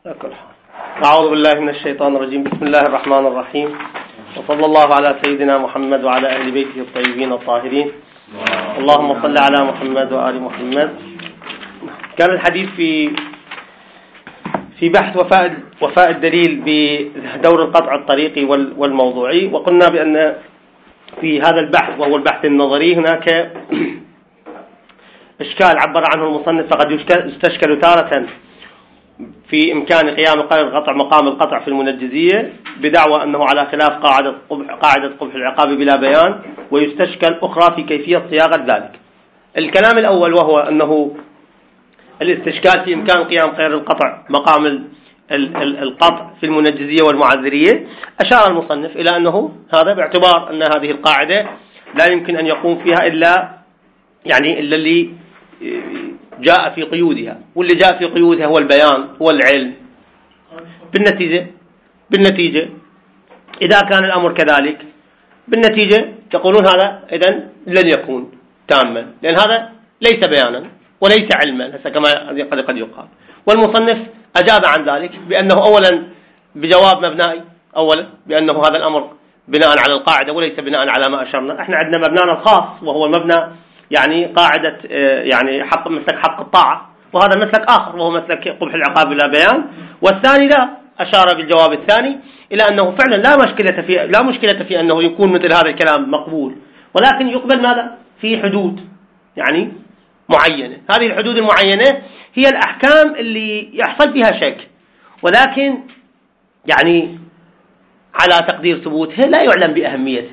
كل حال. أعوذ بالله من الشيطان الرجيم. بسم الله الرحمن الرحيم، وصلى الله على سيدنا محمد وعلى أهل بيته الطيبين الطاهرين. اللهم صل على محمد وآل محمد. كان الحديث في بحث وفاء الدليل بدور القطع الطريقي والموضوعي، وقلنا بأن في هذا البحث وهو البحث النظري هناك إشكال عبر عنه المصنف، فقد يستشكل تارة في إمكان قيام قائد القطع مقام القطع في المنجزية بدعوى أنه على خلاف قاعدة قبح العقاب بلا بيان، ويستشكل أخرى في كيفية صياغة ذلك. الكلام الأول وهو أنه الاستشكال في إمكان قيام قيد القطع مقام القطع في المنجزية والمعذرية. أشار المصنف إلى أنه هذا باعتبار أن هذه القاعدة لا يمكن أن يقوم فيها إلا اللي جاء في قيودها، واللي جاء في قيودها هو البيان، هو العلم. بالنتيجة إذا كان الأمر كذلك، بالنتيجة تقولون هذا إذن لن يكون تاما، لأن هذا ليس بيانا وليس علما كما قد يقال. والمصنف أجاب عن ذلك بأنه أولا بجواب مبنائي، أولا بأنه هذا الأمر بناء على القاعدة وليس بناء على ما أشرنا. احنا عندنا مبنانا الخاص وهو مبنى قاعدة مسلك حق الطاعة، وهذا مسلك آخر وهو مسلك قبح العقاب بلا بيان. والثاني لا، أشار بالجواب الثاني إلى أنه فعلا لا مشكلة في أنه يكون مثل هذا الكلام مقبول، ولكن يقبل ماذا؟ في حدود معينة. هذه الحدود المعينة هي الأحكام اللي يحصل فيها شك، ولكن على تقدير ثبوتها لا يعلم بأهميته.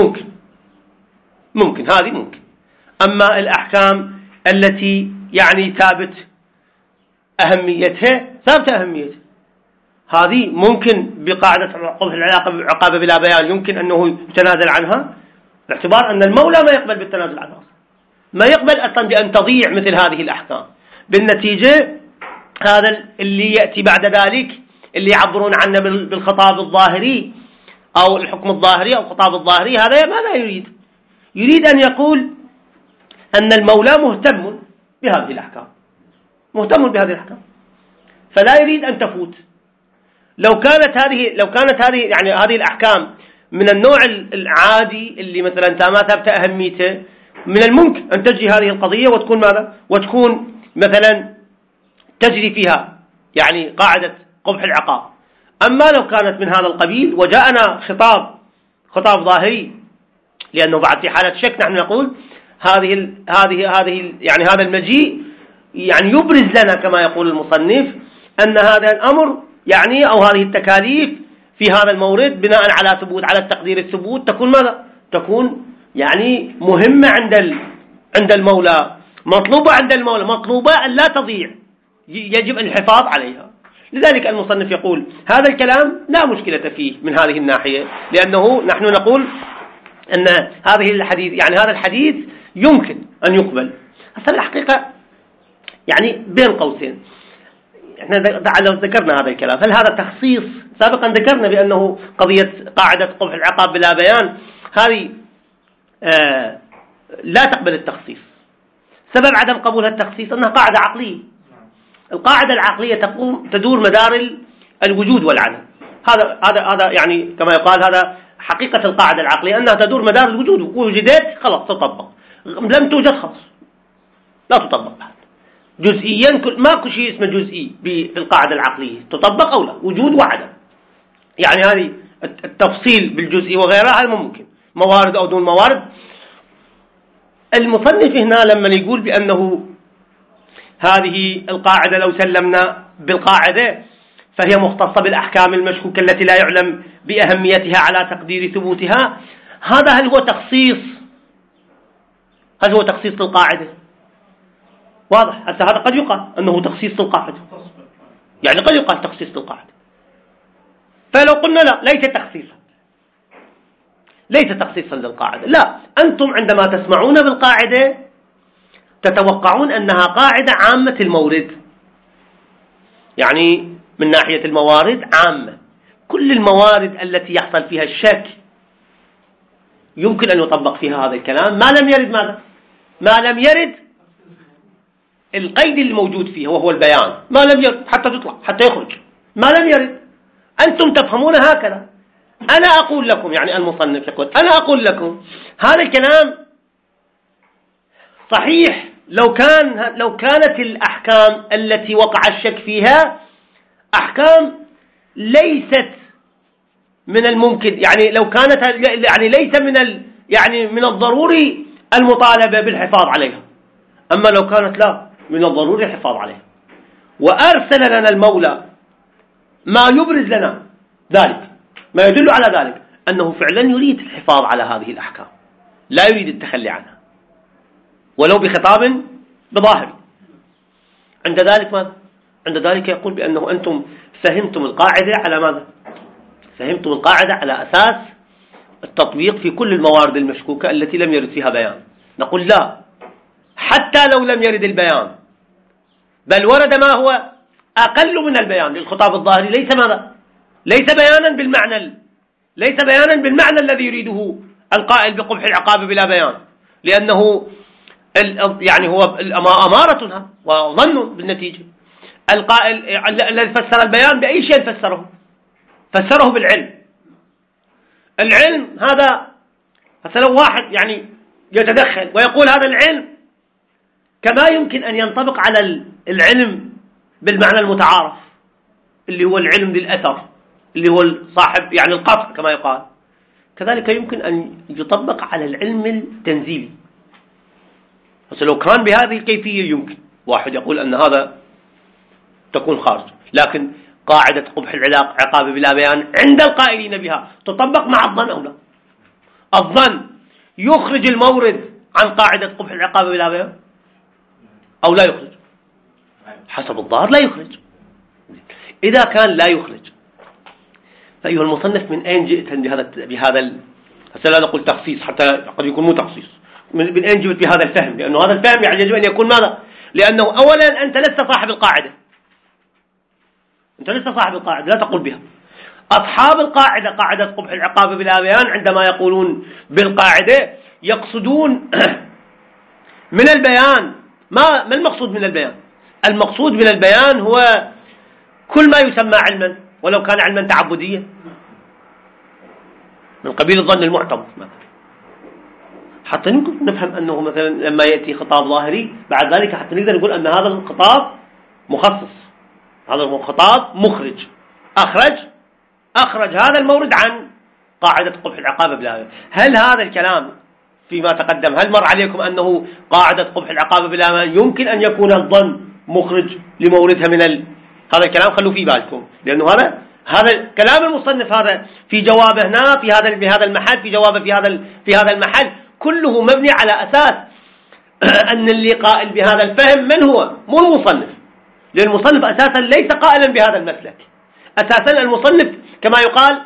ممكن هذه ممكن. أما الأحكام التي ثابت أهميتها هذه ممكن بقاعدة قبح العقاب بلا بيان يمكن أنه يتنازل عنها، باعتبار أن المولى ما يقبل بالتنازل عنها، ما يقبل أصلا بأن تضيع مثل هذه الأحكام. بالنتيجة هذا اللي يأتي بعد ذلك اللي يعبرون عنه بالخطاب الظاهري أو الحكم الظاهري أو الخطاب الظاهري، هذا ماذا يريد أن يقول أن المولى مهتم بهذه الأحكام، فلا يريد أن تفوت. لو كانت هذه هذه الأحكام من النوع العادي اللي مثلا ما ثبت أهميته، من الممكن أن تجري هذه القضية وتكون ماذا؟ وتكون مثلا تجري فيها قاعدة قبح العقاب. أما لو كانت من هذا القبيل وجاءنا خطاب ظاهري، لأنه بعد في حالة شك نحن نقول هذا المجيء يبرز لنا كما يقول المصنف أن هذا الأمر أو هذه التكاليف في هذا المورد بناء على التقدير الثبوت تكون ماذا؟ تكون مهمة عند المولى، مطلوبة عند المولى، مطلوبة أن لا تضيع، يجب الحفاظ عليها. لذلك المصنف يقول هذا الكلام لا مشكلة فيه من هذه الناحية، لأنه نحن نقول أن هذا الحديث يمكن أن يقبل. أصلا الحقيقة بين قوسين، احنا لو ذكرنا هذا الكلام، هل هذا تخصيص؟ سابقا ذكرنا بأنه قضية قاعدة قبح العقاب بلا بيان هذه لا تقبل التخصيص. سبب عدم قبولها التخصيص أنها قاعدة عقلية. القاعدة العقلية تدور مدار الوجود والعدم. هذا كما يقال هذا حقيقة القاعدة العقلية، أنها تدور مدار الوجود، وجدت خلاص تطبق، لم توجد خلاص لا تطبق بعد. جزئيا ماكو شيء اسمه جزئي في القاعدة العقلية، تطبق أو لا، وجود وعدم. هذه التفصيل بالجزئي وغيرها هذا ممكن، موارد أو دون موارد. المصنف هنا لما يقول بأنه هذه القاعدة لو سلمنا بالقاعدة فهي مختصة بالأحكام المشكوكة التي لا يعلم بأهميتها على تقدير ثبوتها، هل هو تخصيص للقاعدة؟ واضح. هذا قد يقال أنه تخصيص للقاعدة، قد يقال تخصيص للقاعدة. فلو قلنا لا، ليس تخصيصا للقاعدة، لا، أنتم عندما تسمعون بالقاعدة تتوقعون أنها قاعدة عامة المورد، من ناحية الموارد عامة. كل الموارد التي يحصل فيها الشك يمكن أن يطبق فيها هذا الكلام، ما لم يرد ماذا؟ ما لم يرد القيد الموجود فيه وهو البيان، ما لم يرد حتى يخرج ما لم يرد. أنتم تفهمون هكذا. أنا أقول لكم، يعني المصنف يقول أنا أقول لكم هذا الكلام صحيح لو كانت الأحكام التي وقع الشك فيها أحكام ليست من الممكن، يعني لو كانت يعني ليس من الضروري المطالبة بالحفاظ عليها، أما لو كانت لا، من الضروري الحفاظ عليها. وأرسل لنا المولى ما يبرز لنا ذلك، ما يدل على ذلك أنه فعلا يريد الحفاظ على هذه الأحكام، لا يريد التخلي عنها ولو بخطاب بظاهر. عند ذلك ماذا؟ عند ذلك يقول بأنه أنتم فهمتم القاعدة على ماذا؟ فهمتم القاعدة على أساس التطبيق في كل الموارد المشكوكة التي لم يرد فيها بيان. نقول لا، حتى لو لم يرد البيان بل ورد ما هو أقل من البيان للخطاب الظاهري، ليس ماذا؟ ليس بيانا بالمعنى الذي يريده القائل بقبح العقاب بلا بيان، لأنه يعني هو أمارة وظن بالنتيجة. القائل الذي فسر البيان بأي شيء فسره بالعلم. العلم هذا مثلا واحد يعني يتدخل ويقول هذا العلم كما يمكن أن ينطبق على العلم بالمعنى المتعارف اللي هو العلم بالأثر، اللي هو صاحب يعني القطع كما يقال، كذلك يمكن أن يطبق على العلم التنزيلي. بس لو كان بهذه الكيفية يمكن واحد يقول أن هذا تكون خارج، لكن قاعدة قبح العقاب بلا بيان عند القائلين بها تطبق مع الظن أو لا؟ الظن يخرج المورد عن قاعدة قبح العقاب بلا بيان أو لا يخرج؟ حسب الظاهر لا يخرج. إذا كان لا يخرج فأيها المصنف من أين جئت بهذا هسه لا نقول تخصيص، حتى قد يكون مو تخصيص، من أين جئت بهذا الفهم؟ لأنه هذا الفهم يعني يجب أن يكون ماذا؟ لأنه أولا أنت لست صاحب القاعدة، أنت لست صاحب القاعدة، لا تقول بها. أصحاب القاعدة، قاعدة قبح العقاب بلا بيان، عندما يقولون بالقاعدة يقصدون من البيان ما المقصود من البيان؟ المقصود من البيان هو كل ما يسمى علما، ولو كان علما تعبديا من قبيل الظن المعتبر مثلا، حتى يمكن نفهم أنه مثلا لما يأتي خطاب ظاهري بعد ذلك حتى نقدر نقول أن هذا الخطاب مخصص، هذا الخطاب مخرج، أخرج هذا المورد عن قاعدة قبح العقاب بلا بيان. هل هذا الكلام فيما تقدم هل مر عليكم أنه قاعدة قبح العقاب بلا بيان يمكن أن يكون الظن مخرج لموردها هذا الكلام خلوا في بالكم، لأنه هذا كلام المصنف هذا في جوابه هنا في هذا المحل، في جوابه في هذا المحل كله مبني على أساس أن اللي قائل بهذا الفهم من هو؟ مو المصنف، لأن المصنف أساسا ليس قائلا بهذا المسلك. أساسا المصنف كما يقال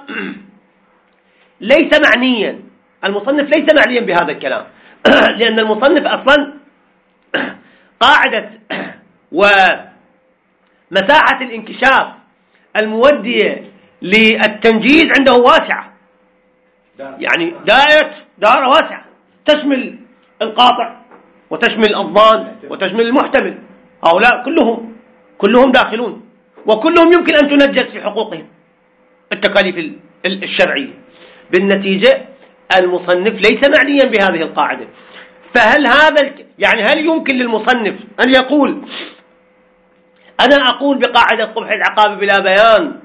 ليس معنيا، المصنف ليس معنيا بهذا الكلام لأن المصنف أصلا قاعدة ومساحة الانكشاف المودية للتنجيز عنده واسعة، يعني دائرة واسعة تشمل القاطع وتشمل الظان وتشمل المحتمل، هؤلاء كلهم داخلون، وكلهم يمكن أن تنجز في حقوقهم التكاليف الشرعية. بالنتيجة المصنف ليس معنيا بهذه القاعدة. فهل هل يمكن للمصنف أن يقول أنا أقول بقاعدة قبح العقاب بلا بيان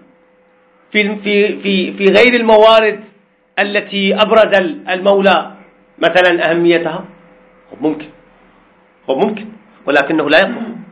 في غير الموارد التي أبرز المولى مثلا أهميتها؟ ممكن، ولكنه لا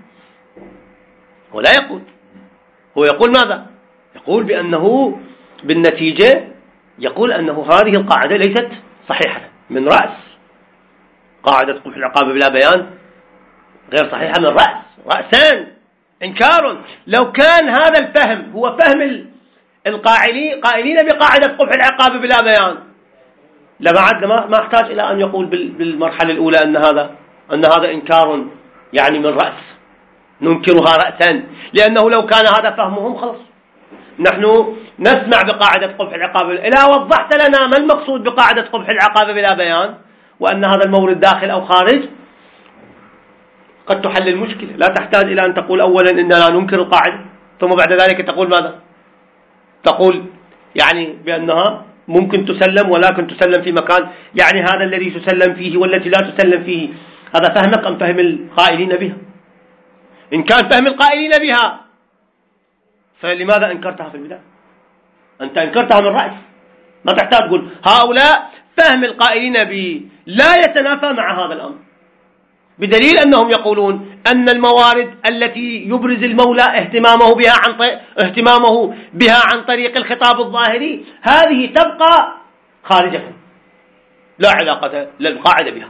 يقول. هو يقول ماذا؟ يقول بأنه بالنتيجة يقول أنه هذه القاعدة ليست صحيحة من رأس، قاعدة قبح العقاب بلا بيان غير صحيحة من رأسان إنكار. لو كان هذا الفهم هو فهم القائلين بقاعدة قبح العقاب بلا بيان ما احتاج إلى أن يقول بالمرحلة الأولى أن هذا إنكار يعني من رأس، ننكرها رأسا، لأنه لو كان هذا فهمهم خلاص نحن نسمع بقاعدة قبح العقاب إذا وضحت لنا ما المقصود بقاعدة قبح العقاب بلا بيان وأن هذا المورد داخل أو خارج قد تحل المشكلة. لا تحتاج إلى أن تقول أولا إننا ننكر القاعدة ثم بعد ذلك تقول ماذا؟ تقول يعني بأنها ممكن تسلم ولكن تسلم في مكان، يعني هذا الذي تسلم فيه والتي لا تسلم فيه، هذا فهمك أم فهم القائلين بها؟ إن كان فهم القائلين بها فلماذا أنكرتها في البداية؟ أنت أنكرتها من رأس، ما تحتاج تقول هؤلاء فهم القائلين به لا يتنافى مع هذا الأمر، بدليل أنهم يقولون أن الموارد التي يبرز المولى اهتمامه بها عن طريق الخطاب الظاهري هذه تبقى خارجة، لا علاقة للقاعدة بها.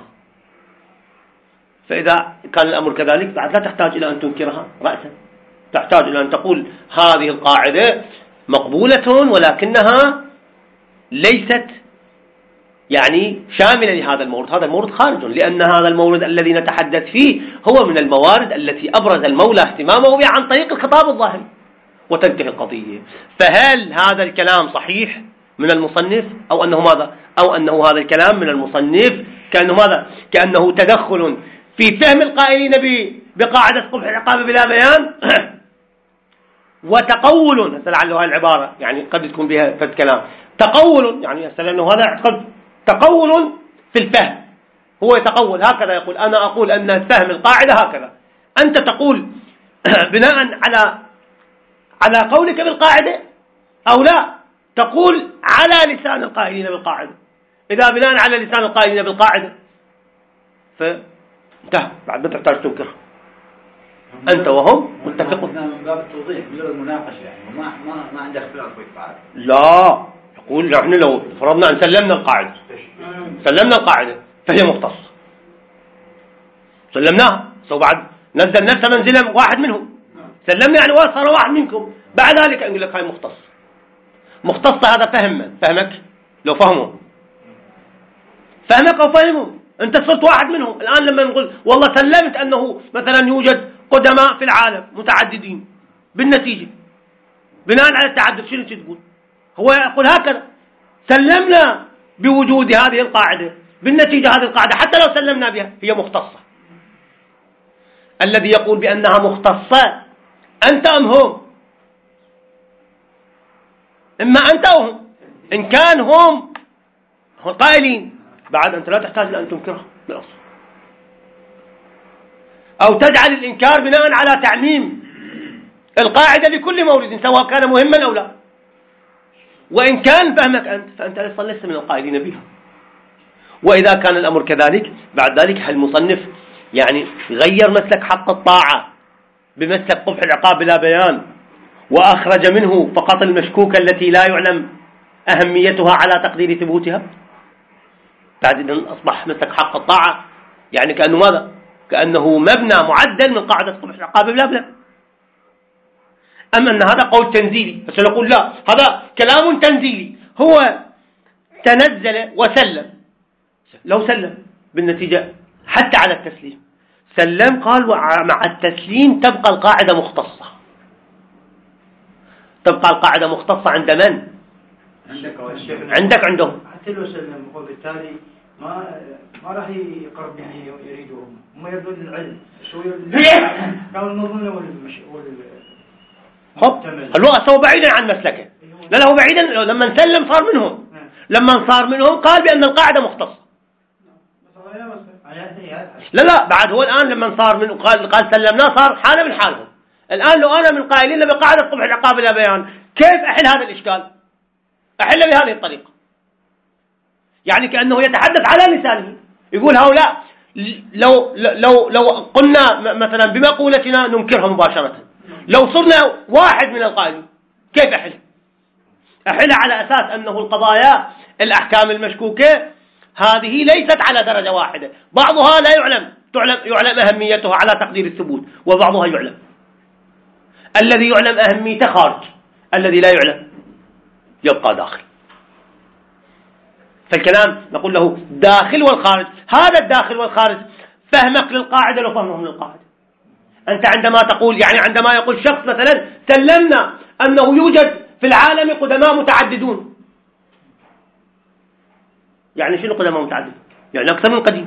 فإذا كان الأمر كذلك بعد لا تحتاج إلى أن تنكرها رأسا، تحتاج إلى أن تقول هذه القاعدة مقبولة ولكنها ليست يعني شاملة لهذا المورد، هذا المورد خارج، لأن هذا المورد الذي نتحدث فيه هو من الموارد التي أبرز المولى اهتمامه بها عن طريق الخطاب الظاهري، وتنتهي القضية. فهل هذا الكلام صحيح من المصنف أو أنه ماذا؟ أو أنه هذا الكلام من المصنف كأنه ماذا؟ كأنه تدخل في فهم القائلين بقاعدة قبح العقاب بلا بيان وتقول، لعله هذه العبارة يعني قد تكون بها فد كلام، تقول يعني أنه هذا اعتقد تقول في الفهم، هو يتقول هكذا، يقول أنا أقول أن فهم القاعدة هكذا، أنت تقول بناء على قولك بالقاعدة أو لا تقول على لسان القائلين بالقاعدة. إذا بناء على لسان القائلين بالقاعدة فانتهى، بعد ما تحتاج تنكر، أنت وهم متفقون. من باب التوضيح مجرد المناقشة يعني ما عندك اختلاف بعد. لا، يقول نحن لو فرضنا أن سلمنا القاعدة فهي مختصة، سلمناها، سو بعد نزل نفسه منزلا واحد منهم، سلمنا يعني صار واحد منكم، بعد ذلك أقول لك هاي مختصة. هذا فهمك لو فهموا فهمك أو فهموا، أنت صرت واحد منهم. الآن لما نقول والله سلمت أنه مثلا يوجد قدماء في العالم متعددين، بالنتيجة بناء على التعدد شنو تقول؟ هو يقول هكذا سلمنا بوجود هذه القاعدة، بالنتيجة هذه القاعدة حتى لو سلمنا بها هي مختصة. الذي يقول بأنها مختصة أنت أم هم؟ إما أنت أو هم. إن كان هم قائلين بعد أنت لا تحتاج أن تنكرها بالأصل، أو تجعل الإنكار بناء على تعميم القاعدة لكل مورد سواء كان مهما أو لا. وإن كان فهمك أنت فأنت لست من القائلين بها. وإذا كان الأمر كذلك بعد ذلك هل المصنف يعني غير مسلك حق الطاعة بمسلك قبح العقاب بلا بيان وأخرج منه فقط المشكوك التي لا يعلم أهميتها على تقدير ثبوتها؟ بعد إذن أصبح مسلك حق الطاعة يعني كأنه ماذا؟ كأنه مبنى معدل من قاعدة قبح العقاب بلا بيان. أما أن هذا قول تنزيلي، فسنقول لا، هذا كلام تنزيلي، هو تنزل وسلم. لو سلم بالنتيجة حتى على التسليم سلم، قال مع التسليم تبقى القاعدة مختصة. تبقى القاعدة مختصة عند من؟ عندك عندهم. حتى لو سلم وبالتالي ما راح يقرب يعني يريدهم، هم يردون العلم شو كانوا المظنة هو بعيدا عن مسلكه. لا هو بعيدا، لما سلم صار منهم، لما صار منهم قال بأن القاعدة مختصة. لا بعد هو الآن لما صار منه قال سلمناه صار حالة من حالهم. الآن لو أنا من قائلين بقاعدة قبح العقاب بلا بيان كيف أحل هذا الإشكال؟ أحل بهذه الطريقة، يعني كأنه يتحدث على لسانه، يقول هؤلاء لو قلنا مثلا بمقولتنا ننكرها مباشرة، لو صرنا واحد من القائلين كيف أحل؟ أحل على أساس أنه القضايا الأحكام المشكوكة هذه ليست على درجة واحدة، بعضها لا يعلم أهميتها على تقدير الثبوت، وبعضها يعلم. الذي يعلم أهميته خارج، الذي لا يعلم يبقى داخل. فالكلام نقول له داخل والخارج. هذا الداخل والخارج فهمك للقاعدة لو فهمهم للقاعدة. أنت عندما تقول يعني عندما يقول شخص مثلا سلمنا أنه يوجد في العالم قدماء متعددون، يعني شنو قدماء متعددون؟ يعني أكثر من قديم.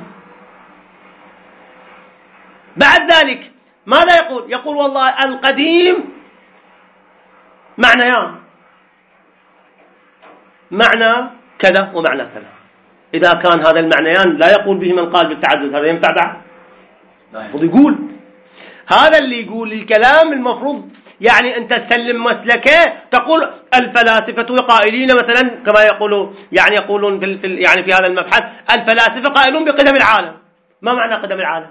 بعد ذلك ماذا يقول؟ يقول والله القديم معنيان، معنى كذا ومعنى كذا. إذا كان هذا المعنيان لا يقول به من قال بالتعدد، هذا ينفع بعد؟ المفروض يقول هذا اللي يقول الكلام المفروض يعني أنت تسلم مسلكه، تقول الفلاسفة قائلين مثلا كما يقولوا يعني يقولون في هذا المبحث الفلاسفة قائلون بقدم العالم. ما معنى قدم العالم؟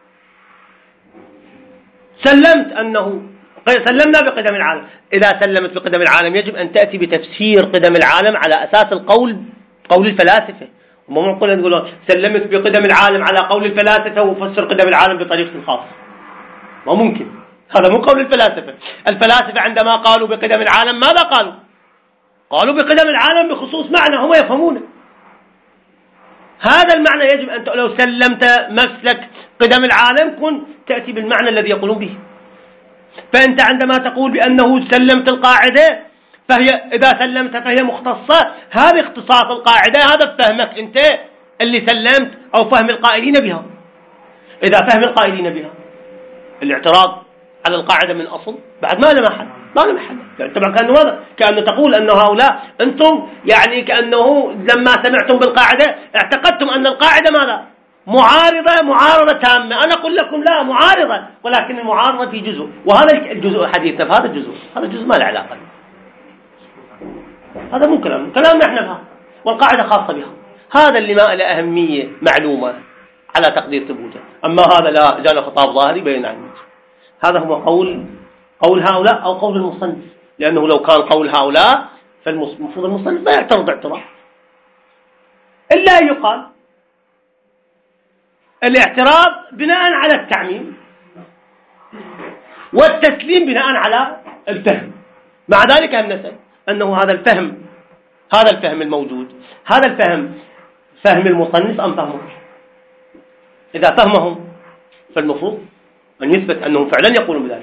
سلمنا بقدم العالم. إذا سلمت بقدم العالم يجب أن تأتي بتفسير قدم العالم على أساس قول الفلاسفة. مو معقول أن تقول سلمت بقدم العالم على قول الفلاسفة وفسر قدم العالم بطريقة خاصة، ما ممكن، هذا مو قول الفلاسفة. الفلاسفة عندما قالوا بقدم العالم ماذا قالوا؟ قالوا بقدم العالم بخصوص معنى هم يفهمونه. هذا المعنى يجب أن لو سلمت مسلك قدم العالم كن تأتي بالمعنى الذي يقولون به. فأنت عندما تقول بأنه سلمت القاعدة إذا سلمت فهي مختصة، هذا اختصاص القاعدة، هذا فهمك أنت اللي سلمت أو فهم القائلين بها. إذا فهم القائلين بها الاعتراض على القاعدة من أصل بعد ما له محل، يعني طبعا كأنه تقول أن هؤلاء أنتم يعني كأنه لما سمعتم بالقاعدة اعتقدتم أن القاعدة ماذا؟ معارضة تامة. أنا أقول لكم لا معارضة، ولكن المعارضة في جزء، وهذا الجزء حديثنا في هذا الجزء ما له علاقة. هذا مو كلامنا احنا فهم، والقاعدة خاصة بها. هذا اللي ما له أهمية معلومة على تقدير ثبوته. أما هذا لا جانا خطاب ظاهري بين عنه. هذا هو قول هؤلاء أو قول المصنف، لأنه لو كان قول هؤلاء فالمفروض المصنف ما يعترض اعتراض، إلا يقال الاعتراض بناء على التعميم والتسليم بناء على الفهم. مع ذلك نسأل أنه هذا الفهم الموجود، هذا الفهم فهم المصنف أم فهمه؟ إذا فهمهم فالمفروض أن يثبت أنهم فعلا يقولون بذلك.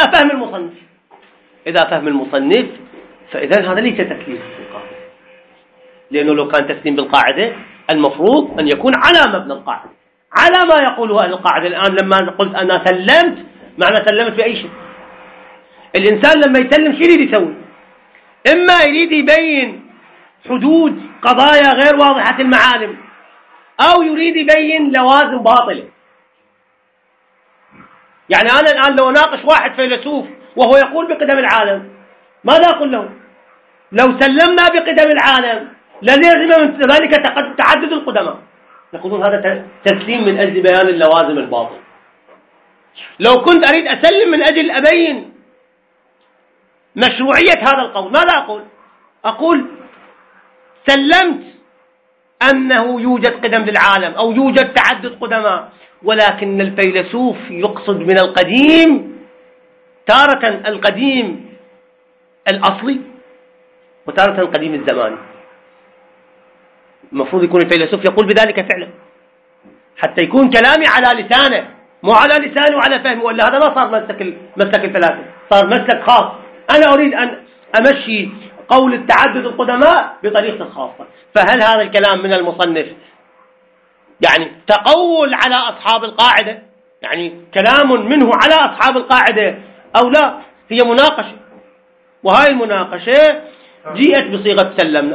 إذا فهم المصنف فإذا هذا ليس تسليم بالقاعدة، لأنه لو كان تسليم بالقاعدة المفروض أن يكون على مبنى القاعدة، على ما يقوله أهل القاعدة. الآن لما قلت أنا سلمت، معنى سلمت بأي شيء؟ الإنسان لما يسلم شو يريد يسوي؟ إما يريد يبين حدود قضايا غير واضحة المعالم، أو يريد يبين لوازم باطلة. يعني أنا الآن لو أناقش واحد فيلسوف وهو يقول بقدم العالم، ماذا أقول له؟ لو سلمنا بقدم العالم لازم من ذلك تعدد القدماء، يقولون هذا تسليم من أجل بيان اللوازم الباطلة. لو كنت أريد أسلم من أجل أبين مشروعية هذا القول، ماذا أقول سلمت أنه يوجد قدم للعالم أو يوجد تعدد قدماء، ولكن الفيلسوف يقصد من القديم تارة القديم الأصلي وتارة القديم الزماني. المفروض يكون الفيلسوف يقول بذلك فعلا، حتى يكون كلامي على لسانه مو على لسانه وعلى فهمه، ولا هذا ما صار مسلك الفلاسفة، صار مسلك خاص. أنا أريد أن أمشي قول التعدد القدماء بطريقة خاصة. فهل هذا الكلام من المصنف يعني تقول على أصحاب القاعدة، يعني كلام منه على أصحاب القاعدة أو لا؟ هي مناقشة، وهاي المناقشة جيئت بصيغة سلمنا،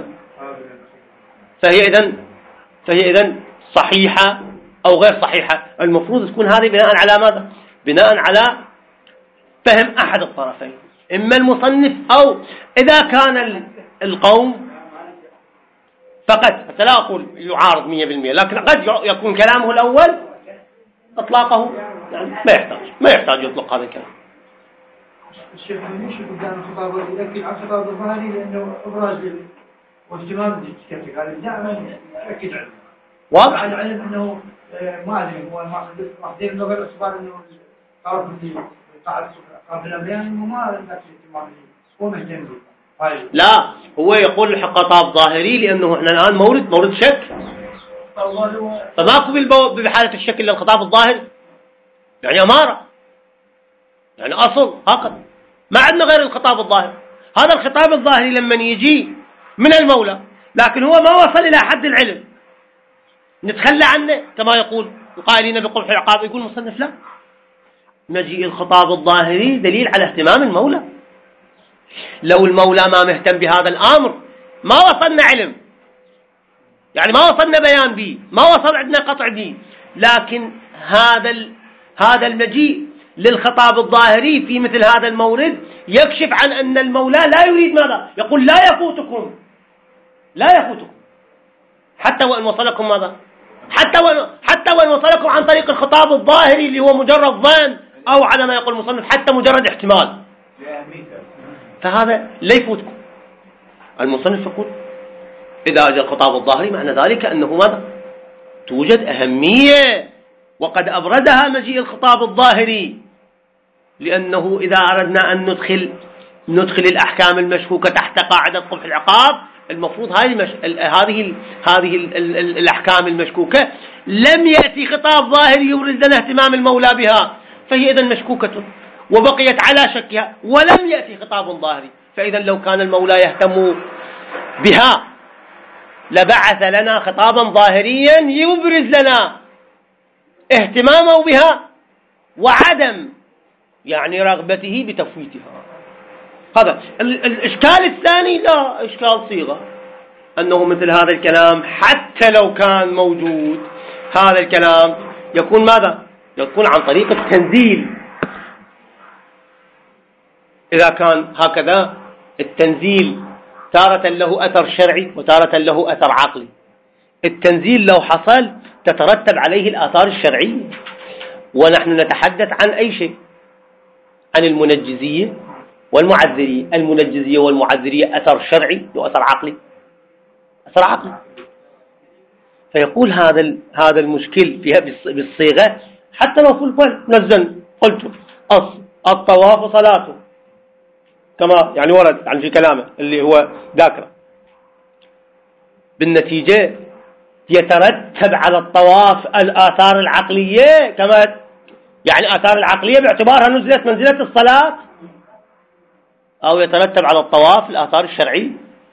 فهي إذن صحيحة أو غير صحيحة. المفروض تكون هذه بناء على ماذا؟ بناء على فهم أحد الطرفين، إما المصنف أو إذا كان القوم فقط، حتى لا أقول يعارض 100%، لكن قد يكون كلامه الأول إطلاقه يعني ما يحتاج يطلق هذا الكلام. الشيخ مش قدام الخطاب يؤكد على الخطاب الظاهري لأنه إبراز واهتمام بالتكتيك، هذا دائما يؤكد عليه. واضح على العلم أنه ما أدري هو محضر إنه غير إخبار إنه طرف اللي قاعد قبل الأمرين وما ذاك الاهتمام هو مهتم به. لا، هو يقول خطاب ظاهري لأنه احنا الآن مورد شك، فماكو بحالة الشك إلا الخطاب الظاهري، يعني أمارة، يعني أصل هكذا، ما عندنا غير الخطاب الظاهري. هذا الخطاب الظاهري لما يجي من المولى لكن هو ما وصل إلى حد العلم نتخلى عنه كما يقول القائلين بقبح العقاب. يقول المصنف لا، مجيء الخطاب الظاهري دليل على اهتمام المولى، لو المولى ما مهتم بهذا الأمر ما وصلنا علم، يعني ما وصلنا بيان به، ما وصل عندنا قطع به. لكن هذا المجيء للخطاب الظاهري في مثل هذا المورد يكشف عن أن المولى لا يريد ماذا؟ يقول لا يفوتكم، لا يفوتكم حتى وإن وصلكم ماذا؟ حتى وإن وصلكم عن طريق الخطاب الظاهري اللي هو مجرد ظن، أو على ما يقول المصنف حتى مجرد احتمال، فهذا لا يفوتكم. المصنف يقول إذا أجى الخطاب الظاهري معنى ذلك أنه ماذا؟ توجد أهمية، وقد أبرزها مجيء الخطاب الظاهري، لأنه إذا أردنا أن ندخل الأحكام المشكوكة تحت قاعدة قبح العقاب، المفروض هذه الأحكام المشكوكة لم يأتي خطاب ظاهري يبرز لنا اهتمام المولى بها، فهي إذن مشكوكة وبقيت على شكها، ولم يأتي خطاب ظاهري. فإذا لو كان المولى يهتم بها لبعث لنا خطابا ظاهريا يبرز لنا اهتمامه بها وعدم يعني رغبته بتفويتها. هذا الإشكال الثاني. لا إشكال صيغة، أنه مثل هذا الكلام حتى لو كان موجود، هذا الكلام يكون ماذا؟ يكون عن طريق التنزيل. إذا كان هكذا التنزيل تارة له أثر شرعي وتارة له أثر عقلي. التنزيل لو حصل تترتب عليه الآثار الشرعية، ونحن نتحدث عن أي شيء، عن المنجزية والمعذرية. المنجزية والمعذرية أثر شرعي وأثر عقلي، أثر عقلي. فيقول هذا المشكل فيها بالصيغة، حتى لو في الفعل نزل قلت الطواف صلاته كما يعني ورد عن في كلامه اللي هو ذاكره، بالنتيجة يترتب على الطواف الآثار العقلية، كما يعني آثار العقلية باعتبارها نزلت منزلة الصلاة، أو يترتب على الطواف الآثار الشرعية.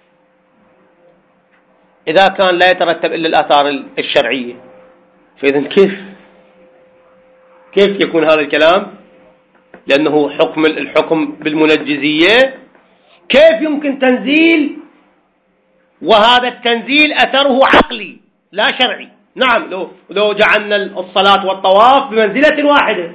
إذا كان لا يترتب إلا الآثار الشرعية، فإذن كيف يكون هذا الكلام؟ لأنه الحكم بالمنجزية كيف يمكن تنزيل وهذا التنزيل أثره عقلي لا شرعي؟ نعم، لو جعلنا الصلاة والطواف بمنزلة واحدة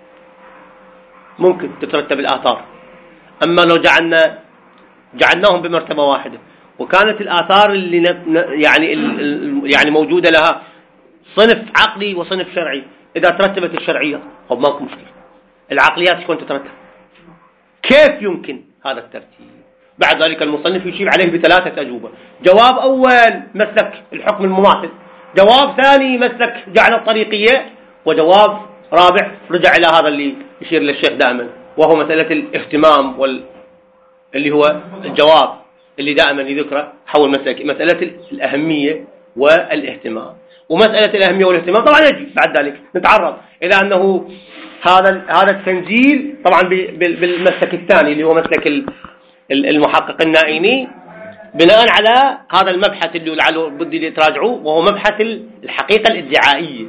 ممكن تترتب الآثار، أما لو جعلناهم بمرتبة واحدة وكانت الآثار اللي يعني موجودة لها صنف عقلي وصنف شرعي، إذا ترتبت الشرعية طب ماكو مشكلة، العقليات شلون تترتب؟ كيف يمكن هذا الترتيب؟ بعد ذلك المصنف يشير عليه بثلاثة أجوبة. جواب أول مسلك الحكم المماثل، جواب ثاني مسلك جعل الطريقية، وجواب رابع رجع إلى هذا اللي يشير للشيخ دائما، وهو مسألة الاهتمام اللي هو الجواب اللي دائما يذكره حول مسألة الأهمية والاهتمام. ومسألة الأهمية والاهتمام طبعا يجي بعد ذلك نتعرض إلى أنه هذا التنزيل طبعا بالمسلك الثاني اللي هو مسلك المحقق النائيني، بناء على هذا المبحث اللي لعله بدي تراجعوه، وهو مبحث الحقيقة الادعائية.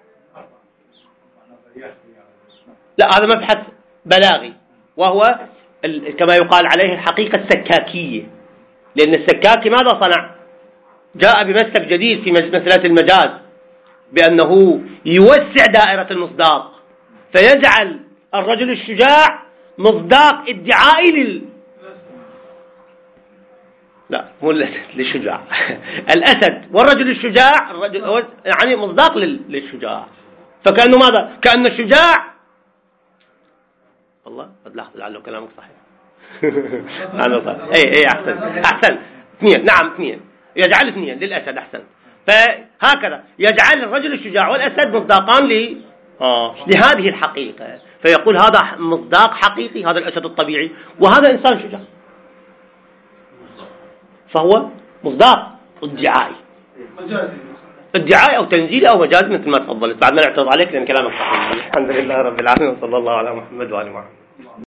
لا، هذا مبحث بلاغي، وهو كما يقال عليه الحقيقة السكاكية، لأن السكاكي ماذا صنع؟ جاء بمسلك جديد في مسألة المجاز، بأنه يوسع دائرة المصداق، فيجعل الرجل الشجاع مصداق ادعائي لا مو للشجاع الأسد، والرجل الشجاع يعني مصداق للشجاع، فكأنه ماذا؟ كأن الشجاع الله قد لاحظ لعله كلامك صحيح اي احسن اثنين، نعم اثنين، يجعل اثنين للأسد احسن، فهكذا يجعل الرجل الشجاع والأسد مصداقان لهذه الحقيقة، فيقول هذا مصداق حقيقي، هذا الأسد الطبيعي، وهذا إنسان شجاع، فهو مصداق ادعائي أو تنزيلي أو مجازي مثل ما تفضلت. بعد ما نعترض عليك لأن كلامك صحيح. الحمد لله رب العالمين، وصلى الله على محمد وعلى محمد.